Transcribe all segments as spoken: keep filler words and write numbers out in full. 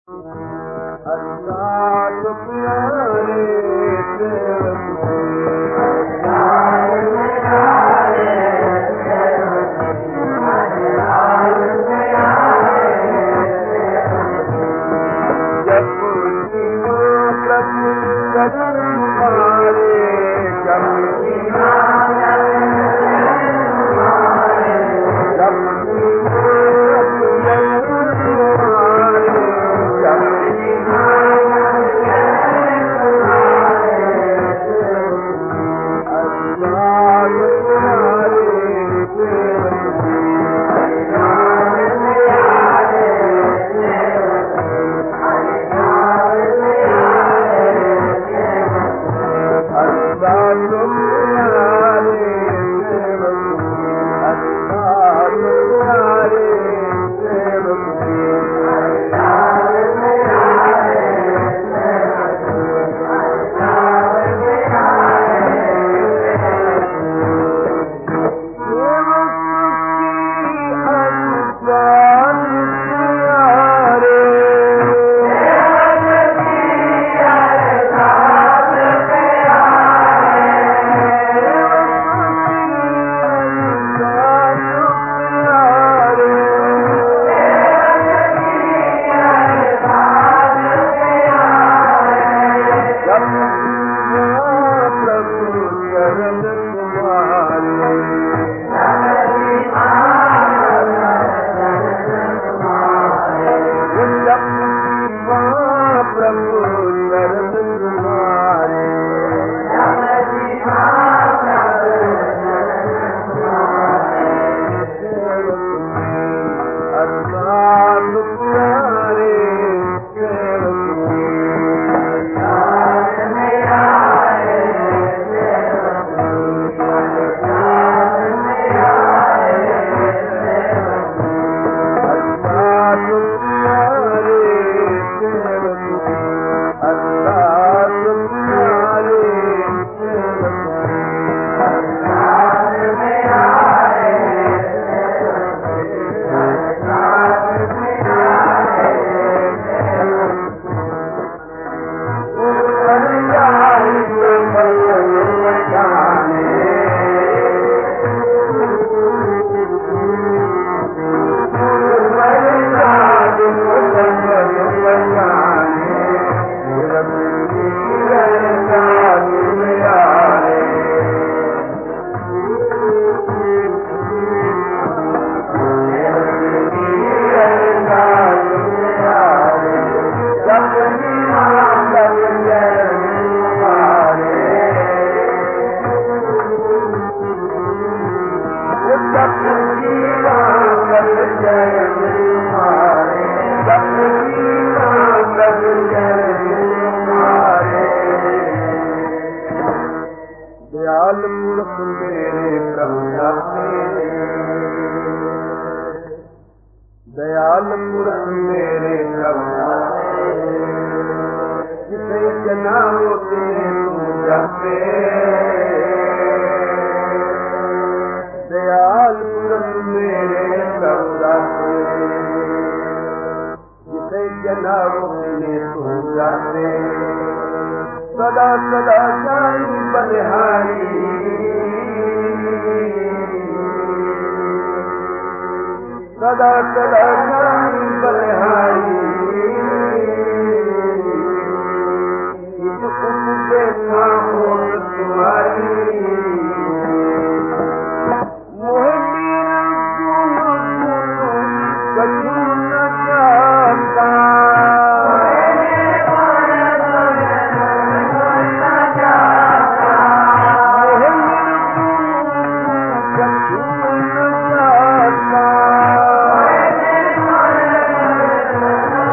Thank you.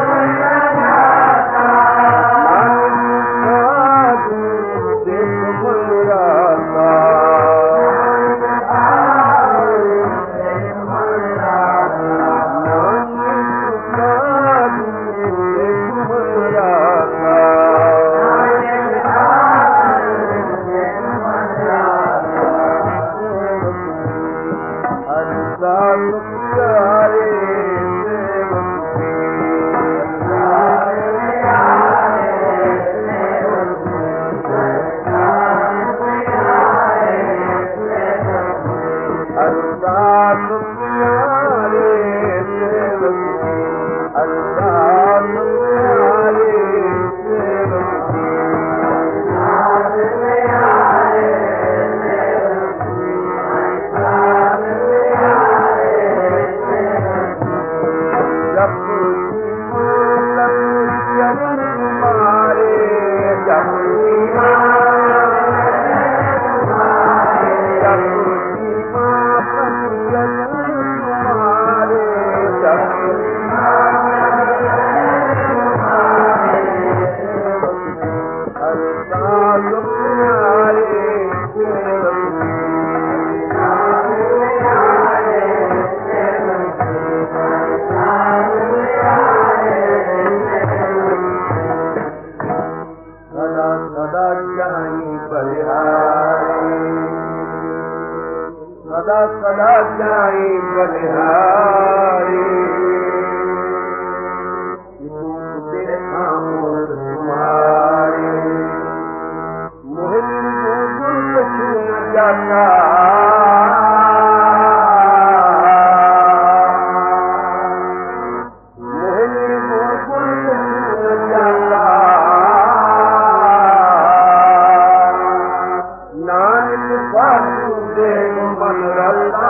सदा जाई बलिहारी तेरे खामोश तुम्हारे मोहिनी गुल कछु न जाता मोहिनी गुल कछु न जाता नानक साधु देव मन रता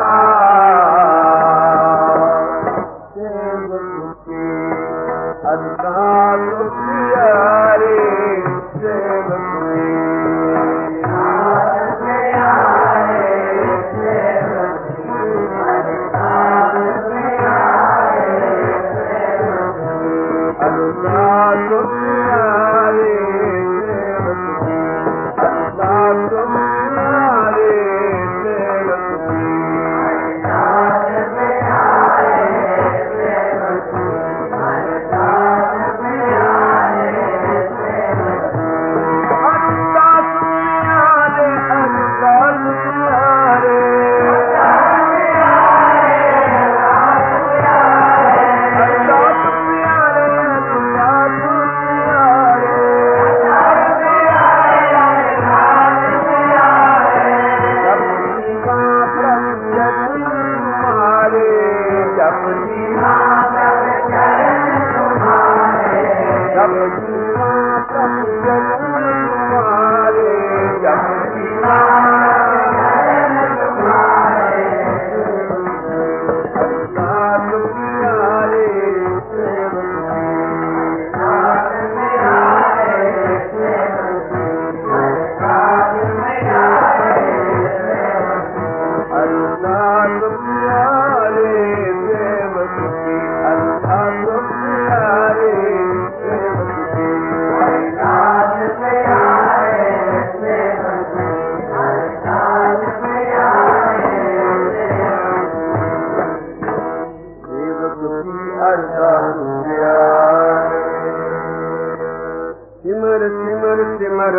सिमर सिमर सिमर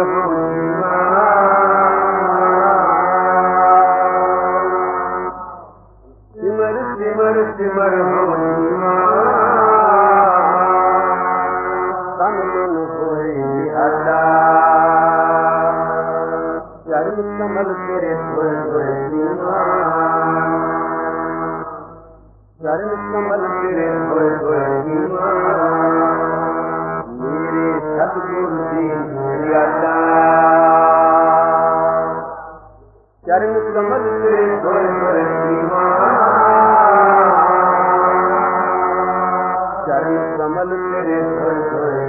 सिमर सिमर सिमर तन मन होए हटा चरण कमल तेरे धोए धोए चरण कमल तेरे धोए धोए मेरे सतगुरु जी यादा चरण कमल तेरे धोए धोए चरण कमल तेरे धोए धोए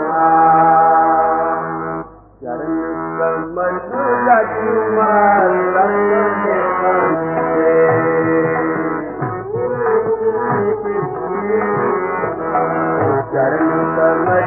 चरण कमल चरण कमल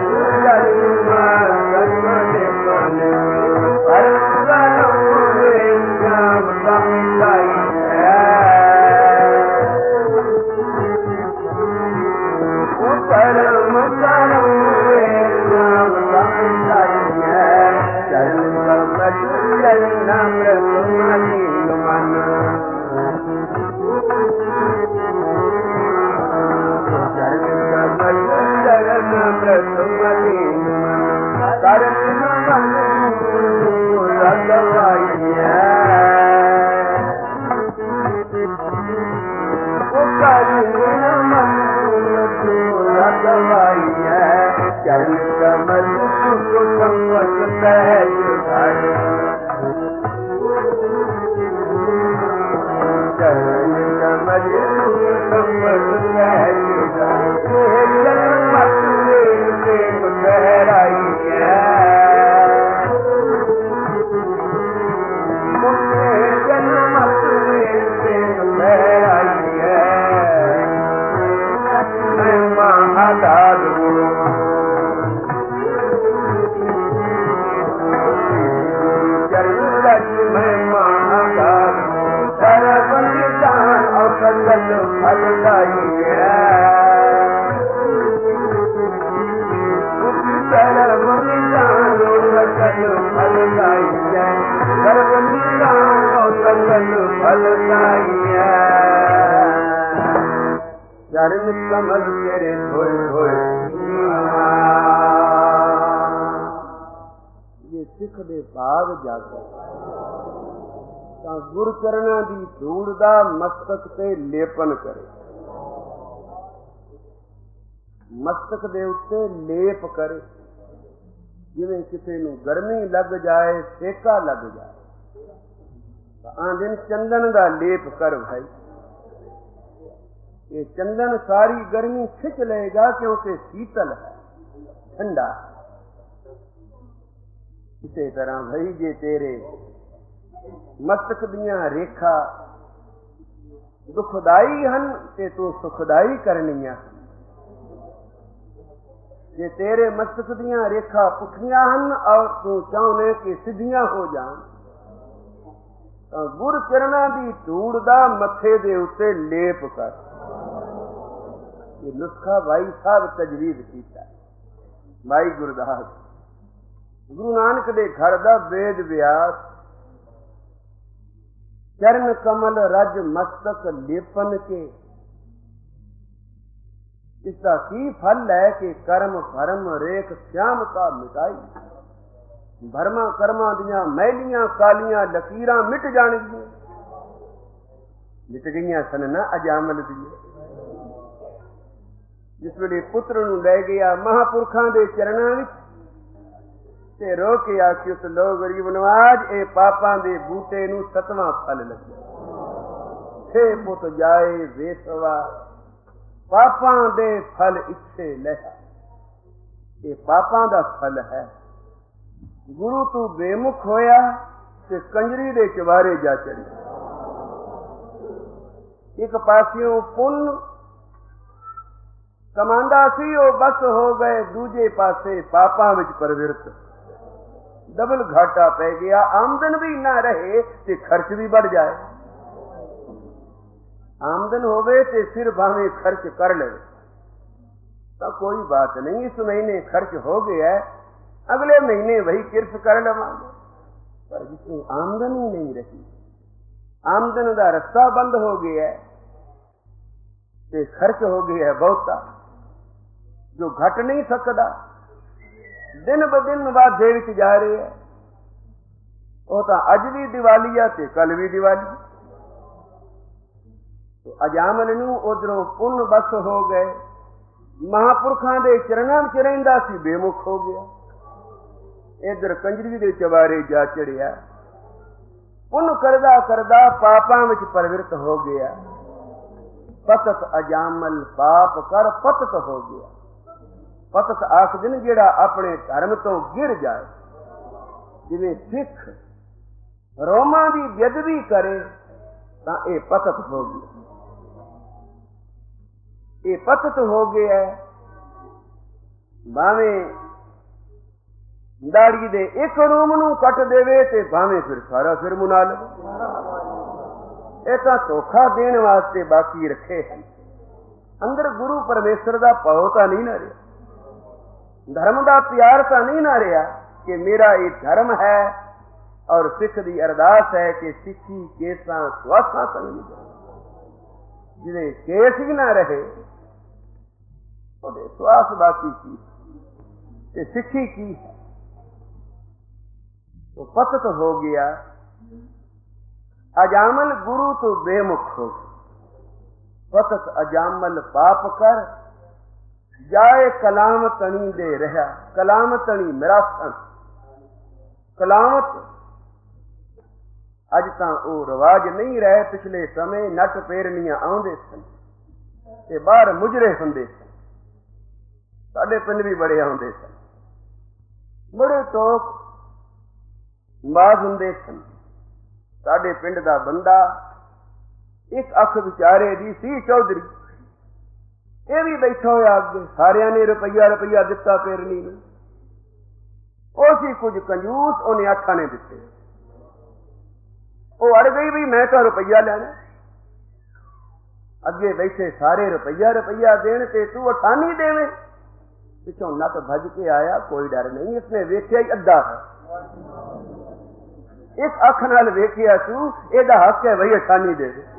सकल फल गाइए गर्भ निराओ सकल फल गाइए चरण कमल तेरे धोए धोए ये सिख दे भाग जाकर ਤਾਂ ਗੁਰ ਚਰਨਾਂ ਦੀ ਧੂੜ ਦਾ ਮਸਤਕ ਤੇ ਲੇਪਨ ਕਰੇ ਮਸਤਕ ਦੇ ਉੱਤੇ ਲੇਪ ਕਰੇ ਜਿਵੇਂ ਕਿਸੇ ਨੂੰ ਗਰਮੀ ਲੱਗ ਜਾਏ ਸੇਕਾ ਲੱਗ ਜਾਏ ਤਾਂ ਆਂਦੇ ਚੰਦਨ ਦਾ ਲੇਪ ਕਰ ਭਾਈ ਇਹ ਚੰਦਨ ਸਾਰੀ ਗਰਮੀ ਖਿੱਚ ਲਏਗਾ ਕਿਉਂਕਿ ਸ਼ੀਤਲ ਹੈ ਠੰਡਾ ਇਸੇ ਤਰ੍ਹਾਂ ਭਾਈ ਜੇ ਤੇਰੇ ਮਸਤਕ ਦੀਆਂ ਰੇਖਾ ਦੁਖਦਾਈ ਹਨ ਤੇ ਤੂੰ ਸੁਖਦਾਈ ਕਰਨੀਆਂ ਜੇ ਤੇਰੇ ਮਸਤਕ ਦੀਆਂ ਰੇਖਾ ਪੁੱਠੀਆਂ ਹਨ ਔਰ ਤੂੰ ਚਾਹੁੰਦੇ ਕਿ ਸਿੱਧੀਆਂ ਹੋ ਜਾਣ ਤਾਂ ਗੁਰ ਚਰਨਾਂ ਦੀ ਧੂੜ ਦਾ ਮੱਥੇ ਦੇ ਉੱਤੇ ਲੇਪ ਕਰ ਇਹ ਨੁਸਖਾ ਭਾਈ ਸਾਹਿਬ ਤਜਵੀਜ਼ ਕੀਤਾ ਭਾਈ ਗੁਰਦਾਸ ਗੁਰੂ ਨਾਨਕ ਦੇ ਘਰ ਦਾ ਵੇਦ ਵਿਆਸ चरण कमल रज मस्तक लेपन के इसका की फल है कि कर्म भरम रेख श्यामता मिटाई भरमा कर्मा दियां मैलियां कालियां लकीरां मिट जाणगियां मिट गईयां सन ना अजामल दी जिस वेले पुत्र नूं लै गया महापुरखां दे चरणां विच ਤੇ ਰੋ ਕੇ ਆਖੀ ਉਸ ਲੋ ਗਰੀਬ ਨਵਾਜ ਇਹ ਪਾਪਾਂ ਦੇ ਬੂਟੇ ਨੂੰ ਸਤਵਾਂ ਫਲ ਲੱਗਿਆ ਛੇ ਪੁੱਤ ਜਾਏ ਵੇਸਵਾ ਪਾਪਾਂ ਦੇ ਫਲ ਇੱਥੇ ਲੈ ਇਹ ਪਾਪਾਂ ਦਾ ਫਲ ਹੈ ਗੁਰੂ ਤੂੰ ਬੇਮੁਖ ਹੋਇਆ ਤੇ ਕੰਜਰੀ ਦੇ ਚਵਾਰੇ ਜਾ ਚੜੀ ਇੱਕ ਪਾਸਿਓਂ ਪੁੰਨ ਕਮਾਂਦਾ ਸੀ ਉਹ ਬਸ ਹੋ ਗਏ ਦੂਜੇ ਪਾਸੇ ਪਾਪਾਂ ਵਿੱਚ ਪਰਵਿਰਤ डबल घाटा पै गया आमदन भी ना रहे ते खर्च भी बढ़ जाए आमदन होवे ते फिर भावे खर्च कर ले तो कोई बात नहीं इस महीने खर्च हो गया है अगले महीने वही किरत कर लवांगे पर जिसमें आमदन ही नहीं रही आमदन का रास्ता बंद हो गया है ते खर्च हो गया है बहुता जो घट नहीं सकता दिन ब दिन वाधे विच जा रहे है वो तो अज भी दिवाली है ते कल भी दिवाली तो अजामल नूं उधरों पुन बस हो गए महापुरखां दे चरणां विच रहिंदा सी बेमुख हो गया इधर कंजरी दे चवारे जा चढ़िया पुन करदा करदा पापां विच प्रवृत्त हो गया पतत अजामल पाप कर पतत हो गया पतत आख दिन जेड़ा अपने धर्म तो गिर जाए जिवें सिख रोमां दी बेदबी करे तां ये पतत हो गया ये पतत हो गया है भावें दाड़ी दे एक रूम नूं कट देवे ते भावें फिर सारा सिर मुना लवे ये तां धोखा देण वास्ते बाकी रखे हैं अंदर गुरु परमेश्वर दा भाव तां नहीं ना रहा धर्म का प्यार तो नहीं ना रहा कि मेरा ये धर्म है और सिख की अरदास है कि सिखी केसा स्वासा संगी जिन्हें केस ही ना रहे स्वास बाकी की सिखी की तो पतत हो गया अजामल गुरु तो बेमुख हो पतत अजामल पाप कर जाए कलाम तनी दे रहा कलाम तनी मिरासन कलामत अज तां वो रिवाज नहीं रहे पिछले समय नट पेरनियां आउंदे सन ते बाहर मुजरे हुंदे सन साडे पिंड भी बड़े आउंदे सन बड़े टोक बाज हुंदे सन साडे पिंड दा बंदा एक अख विचारे दी सी चौधरी ये भी बैठा होया अगे सारिया ने रुपया रुपया दिता पेरनी ने उसी कुछ कंजूस उन्हें अखा ने दिते वो अड़ गई भी मैं तो रुपया लेना अगे बैठे सारे रुपया रुपया देने ते तू अठानी देवे पिछों नट भज के आया कोई डर नहीं इसने वेख्या ही अद्धा है इस अख नाल वेखिया तू एदा हक है भई अठानी दे दे।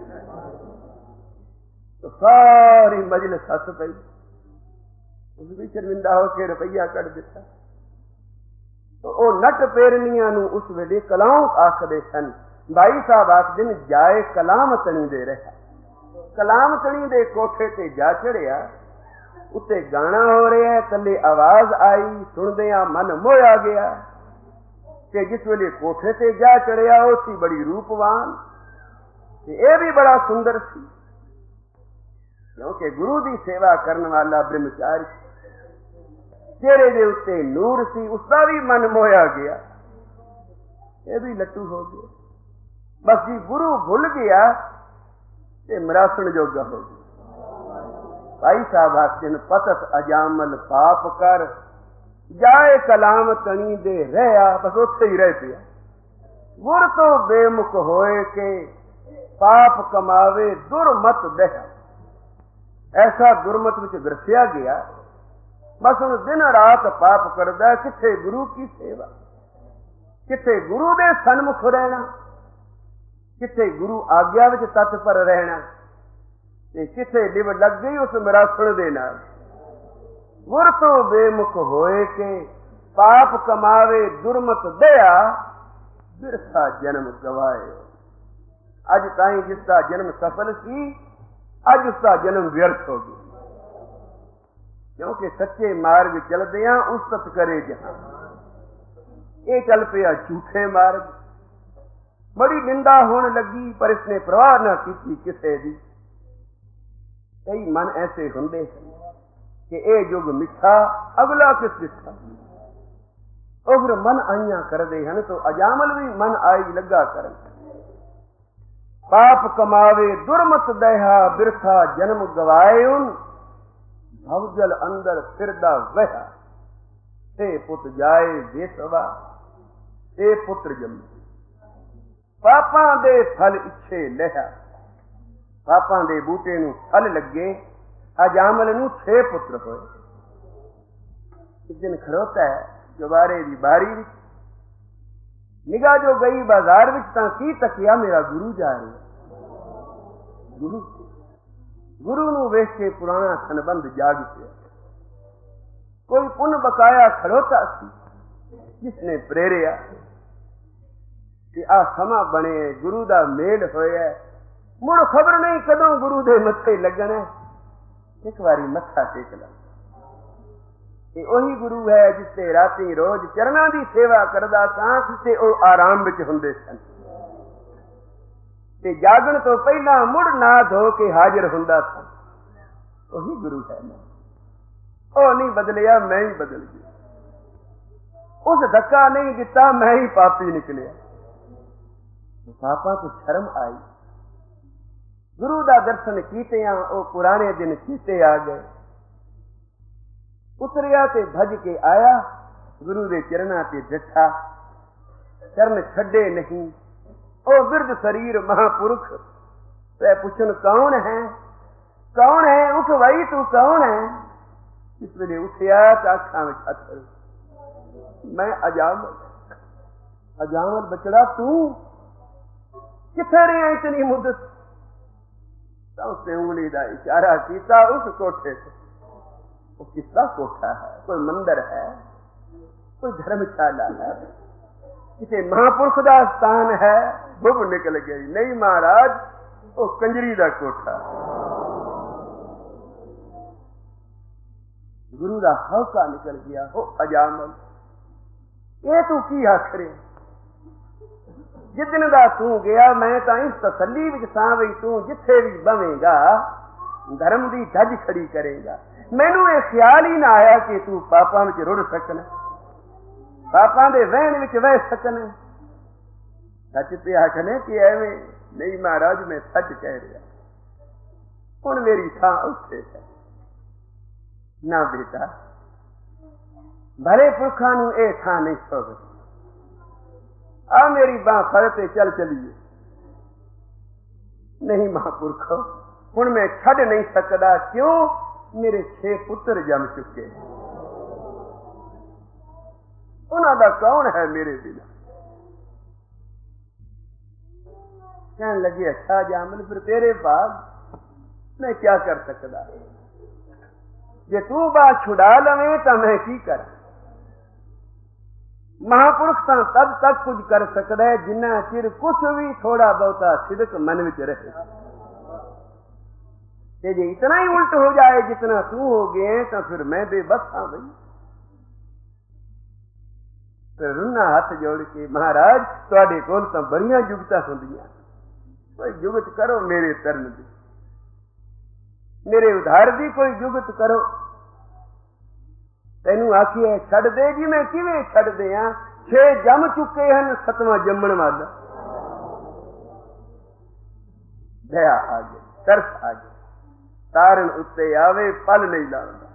तो सारी मजलिस हस पई, उस भी शर्मिंदा होकर रुपया कट दिता। तो वो नट पेरनिया उस वेले कलाम आखदे सन। भाई साहब आखदे ने जाए कलाम तणी दे रहा, कलाम तणी दे कोठे ते जा चढ़िया, उत्ते गाना हो रहा है, थले आवाज आई, सुनदिया मन मोया गया कि जिस वेले कोठे ते जा चढ़िया वो सी बड़ी रूपवान, ये भी बड़ा सुंदर सी, क्योंकि गुरु की सेवा करने वाला ब्रह्मचारी, चेहरे दे उत्ते नूर सी, उसका भी मन मोया गया, ये भी लट्टू हो गया। बस जी गुरु भुल गया ते मरासण जोगा हो गया। भाई साहब आखदे पतत अजामल पाप कर, जाए कलाम तणी दे रहा, बस उत्थे ही रह पिया। गुर तो बेमुख होए के पाप कमावे दुर्मत दह, ऐसा दुर्मत विच ग्रसिया गया, बस हुण दिन रात पाप करदा, किथे गुरु की सेवा, किथे गुरु दे सन्मुख रहना, किथे गुरु आग्या विच तत्पर रहना, ते किथे लिव लग गई उस मरासण दे नाल। गुर तो बेमुख होए के पाप कमावे दुर्मत दया, बिरसा जन्म गवाए। अज ताई जिसका जन्म सफल सी, अज उसका जन्म व्यर्थ हो गया, क्योंकि सच्चे मार्ग चलदियां उस्तत करे जहां, ये चल पिया झूठे मार्ग। बड़ी निंदा होने लगी, पर इसने परवाह न की किसे दी। कई मन ऐसे होंदे कि ए युग मिठा, अगला किस दिखा, और फिर मन आइया करदे हन, तो अजामल भी मन आई लगा कर। पाप कमावे दुर्मत दहा, बिरथा जन्म गवाए उन, भवजल अंदर फिरदा वह, ते पुत जाए बेसवा, ते पुत्र जमे। पापां दे फल इच्छे लहा, पापां दे बूटे नूं फल लगे, अजामल नूं छे पुत्र होए। एक दिन खड़ोता है चुबारे दी बारी विच, निगाह जो गई बाजार विच तां की तकिया मेरा गुरु जा रहा। गुरु गुरु नूं वेख के पुराना संबंध जाग पिया। कोई पुन बकाया खड़ोता सी जिसने प्रेरिया कि आ समा बने, गुरु दा मेल होया, मुड़ खबर नहीं कदों गुरु दे मत्थे लगना, एक बारी मत्था टेक ला। ये ओही गुरु है जिसते राती रोज चरना दी सेवा करदा सां ते ओ आराम विच हुंदे सन, ते जागण तो पहला मुड़ ना धो के हाजिर हुंदा सा। ओही गुरु है ना, ओ नहीं बदलिया, मैं ही बदल गया। उस धक्का नहीं दिता, मैं ही पापी निकलिया। पापा को शर्म आई, गुरु दा दर्शन कीतियां ओ पुराने दिन चेते आ गए। उतरिया ते भज के आया, गुरु दे चरना ते डटा, चरण छड्डे नहीं। ओ बिरध शरीर महापुरुष ते पुछन कौन है, कौन है, उठ भाई तू कौन है। इस वेले उठिया तो अखां विच अथर, मैं अजामल, अजामल बचड़ा तू किथे रहा इतनी मुद्दत। तो उसने उंगली का इशारा किया उस कोठे से। वो किसका कोठा है, कोई मंदिर है, कोई धर्मशाला है, किसी महापुरुष का स्थान है। बुब निकल गई, नहीं महाराज वो कंजरी का कोठा। गुरु का हौका निकल गया। हो अजामल, ये तू की आखरे, जिदन का तू गया मैं तो इस तसली विच सां वही, तू जिथे भी बवेगा धर्म की धज खड़ी करेगा। मैनू ये ख्याल ही ना आया कि तू पापां विच रुड़ सकना, पापां दे वहन विच वह सकना। सच पे आखने कि एवें नहीं महाराज, मैं सच कह रहा, हुण मेरी थां उत्थे है ना बेटा, भले पुरखा नूं ये थां नहीं सोवे। आ मेरी बां फड़ते चल चलिए। नहीं महापुरखो, हुण मैं छड़ नहीं सकदा, क्यों, मेरे छे पुत्र जम चुके। उन्हां दा कौन है मेरे बिना। कहने लगे अच्छा जामल फिर तेरे पास मैं क्या कर सकता, जे तू बात छुड़ा लवे तो मैं की कर। महापुरुष तो तब तक कुछ कर सकता है जिन्ना चिर कुछ भी थोड़ा बहुता सिदक मन विच रहे। ते जे इतना ही उल्ट हो जाए जितना तू हो गए तो फिर मैं बेबस हाँ भाई। फिर रुन्ना हाथ जोड़ के महाराज तुहाडे कोल तो बड़ियां जुगतां हुंदियां, कोई जुगत करो मेरे तरन दी, मेरे उधार दी कोई जुगत करो। तेनू आखिए छड़ दे जी, मैं किवें छड़ दियां, छे जम चुके हैं सतवां जम्मण वाला। दया आ गई, तरस आ गई, तारण उत्ते आवे पल नहीं लाउंदा।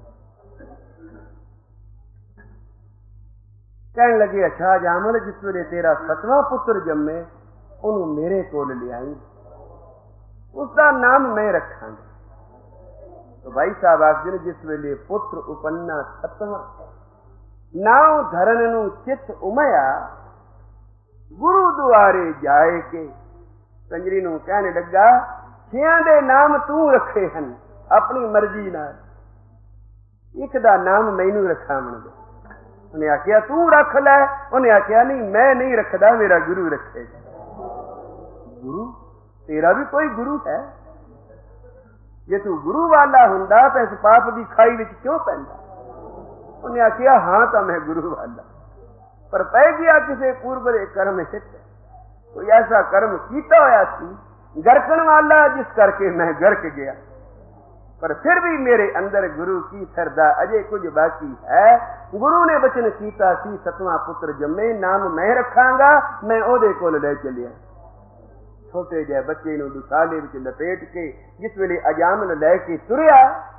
कहने लगे अच्छा जामल जिस वेले तेरा सतवां पुत्र जम्मे उन्होंने मेरे कोल लियाई, उसका नाम मैं रखांगा। तो भाई साहब आखदे जिस वेले पुत्र उपन्ना सतवां नाव धरन नू चित उमया, गुरु दुआरे जाए के कंजरी नू कहने लगा छियां दे नाम तू रखे हन अपनी मर्जी नाल, एक दा नाम मैनू रखावण दे। उन्हें आखिया तू रख लै, उन्हें आखिया नहीं मैं नहीं रखदा, मेरा गुरु रखेगा। गुरु तेरा भी कोई गुरु है, जे तू गुरु वाला हुंदा तो इस पाप की खाई विच क्यों पैंदा। उन्हें आखिया हाँ तो मैं गुरु वाला, पर पै गया किसी पूर्व दे कर्म हित, कोई ऐसा कर्म कीता होया सी गरकण वाला जिस करके मैं गरक गया, पर फिर भी मेरे अंदर गुरु की श्रद्धा अजे कुछ बाकी है। गुरु ने वचन कीता सी सतवां पुत्र जम्मे नाम मैं रखांगा, मैं ओदे कोल ले चलिया। छोटे जे बच्चे नूं दुसाले विच लपेट के जिस वेले अजामल लैके तुरिया,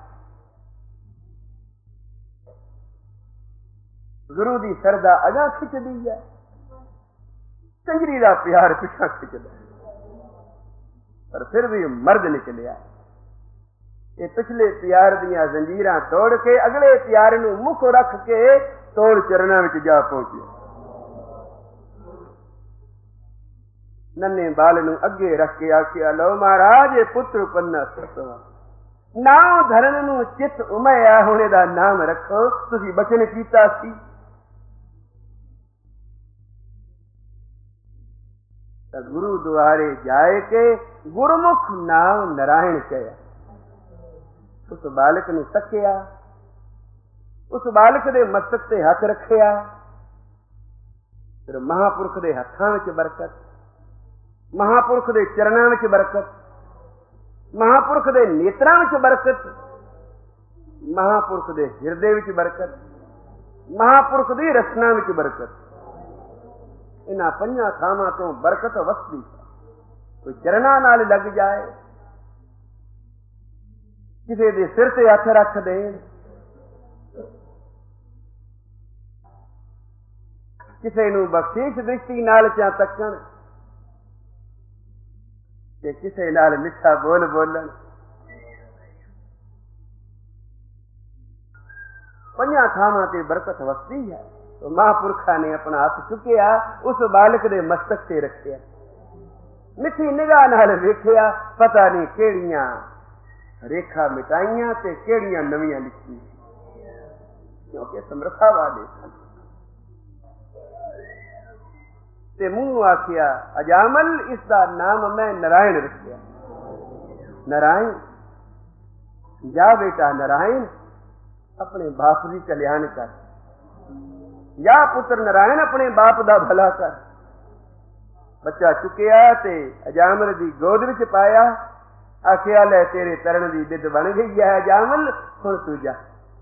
गुरु दी श्रद्धा अगा खिचदी है, कंजरी दा प्यार पिछा खिचदा, पर फिर भी मर्द निकलिया। ये पिछले प्यार दियां जंजीरां तोड़ के अगले प्यार नूं मुख रख के तोड़ चरना विच जा पहुंचे। नन्हे बाल नूं अगे रख के आखिया लो महाराज ये पुत्र पन्ना सतवां नाम धरन नूं चित उमया, हुण इहदा नाम रखो, तुसीं बचन कीता सी। गुरु दुआरे जाए के गुरमुख नाम नारायण कहा। उस बालक नूं तकिया, उस बालक दे मस्तक ते हथ रखिया, फिर महापुरख दे हत्थां विच बरकत, महापुरख दे चरणां विच बरकत, महापुरख दे नेत्रां विच बरकत, महापुरख दे हिरदे विच बरकत, महापुरख दी रसना विच बरकत। इन्हां पंजां थावां तो बरकत वसदी। कोई चरणां नाल लग जाए, किसी दे सिर ते हथ रख देण, किसी नूं बख्शीश दृष्टि नाल चा तकण, ते किसी नाल मिठा बोल बोलन, पंजां थावां ते बरकत वसदी है। तो महापुरखा ने अपना हाथ चुकिया, उस बालक दे मस्तक ते रखिया, मिठी निगाह नाल वेखिया, पता नहीं केड़ियां रेखा मिटाइयां ते केड़ियां नवीं लिखी, क्योंकि समर्था वाले सन। ते मुंह आखिया अजामल इसका नाम मैं नारायण रखिया। नारायण जा बेटा नारायण अपने बाप की कल्याण कर, या पुत्र नारायण अपने बाप का भला कर। बच्चा चुकिया ते अजामल की गोद विच पाया, आखिया ले तेरे तरन की बिद बन गई है अजामल, हुण तू जा।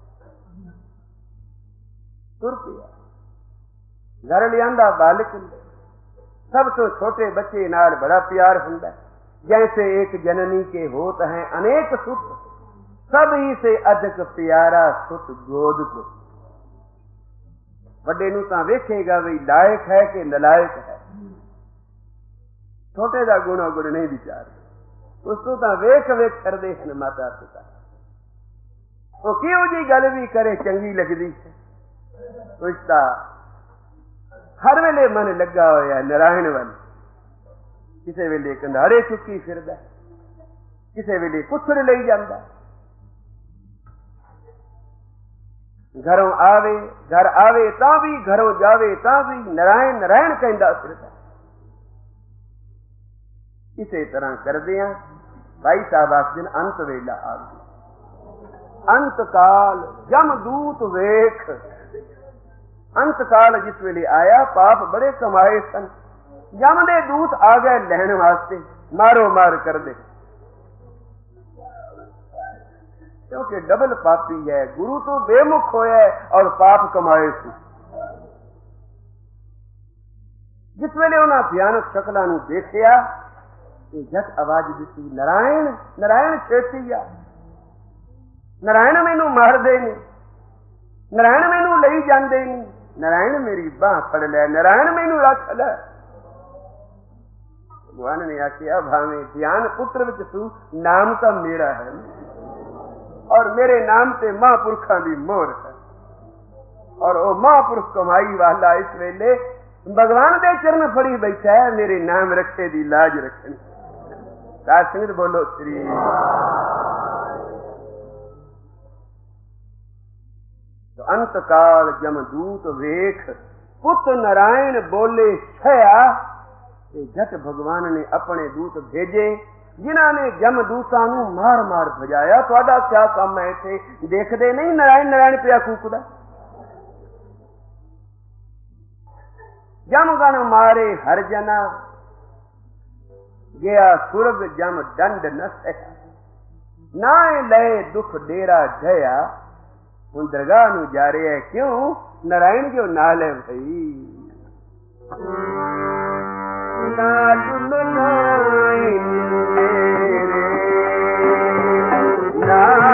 तुर पिया। घर लियांदा बालक सब तो छोटे बच्चे नाल बड़ा प्यार हुंदा, जैसे एक जननी के होत हैं अनेक सुत, सभी से अधिक प्यारा सुत गोद को। वड्डे नूं तां वेखेगा भी लायक है कि नलायक है, छोटे दा गुण गुण नहीं विचार, उसको तां वेख वेख करदे हन माता पिता। वो किहो जी गल भी करे चंगी लगदी है, उसका हर वेले मन लगा होया नारायण वाल। किसी वेले कंधारे चुकी फिरदा, किसी वेले कुछड़ लई जांदा। घरों आवे घर आवे तां भी, घरों जावे तां भी नारायण नारायण कहंदा फिरदा। इसे तरह करदियां भाई साहब आखदे ने अंत वेला आ गया। अंत काल जमदूत वेख। अंत काल जिस वेले आया, पाप बड़े कमाए सन, जम दे दूत आ गए लैण वास्ते, मारो मार कर दे। क्योंकि डबल पापी है, गुरु तो बेमुख होया है और पाप कमाए सी। जिस वेले उन्हां भयानक शक्लां नूं देखिया, झट आवाज दिती, नारायण नारायण छेती आ, नारायण मैनू मारदे ने, नारायण मैनू लई जांदे ने, नारायण मेरी बांह फड़ लै, नारायण मैनू रख लै। भगवान ने आखिया भावें ध्यान पुत्र विच तू, नाम तो मेरा है और मेरे नाम से महापुरखों की मोहर है। और वह महापुरुष कमाई वाला इस वेले भगवान के चरण फड़ी बैठा है, मेरे नाम रखे दी लाज रखनी। साध संगत बोलो श्री। तो अंत काल जमदूत वेख, पुत नारायण बोले छया। झट भगवान ने अपने दूत भेजे, जिन्होंने जमदूतां नूं मार मार भजाया। तुहाडा क्या काम है इत्थे? देखदे नहीं नारायण नारायण पिया कूकदा। जमगण मारे हर जना, गया सुरग जम दंड न सहा। नाए लए दुख डेरा ढया, हुण दरगाह नूं जा रहे है, क्यों? नारायण जो नाल है भई। नारायण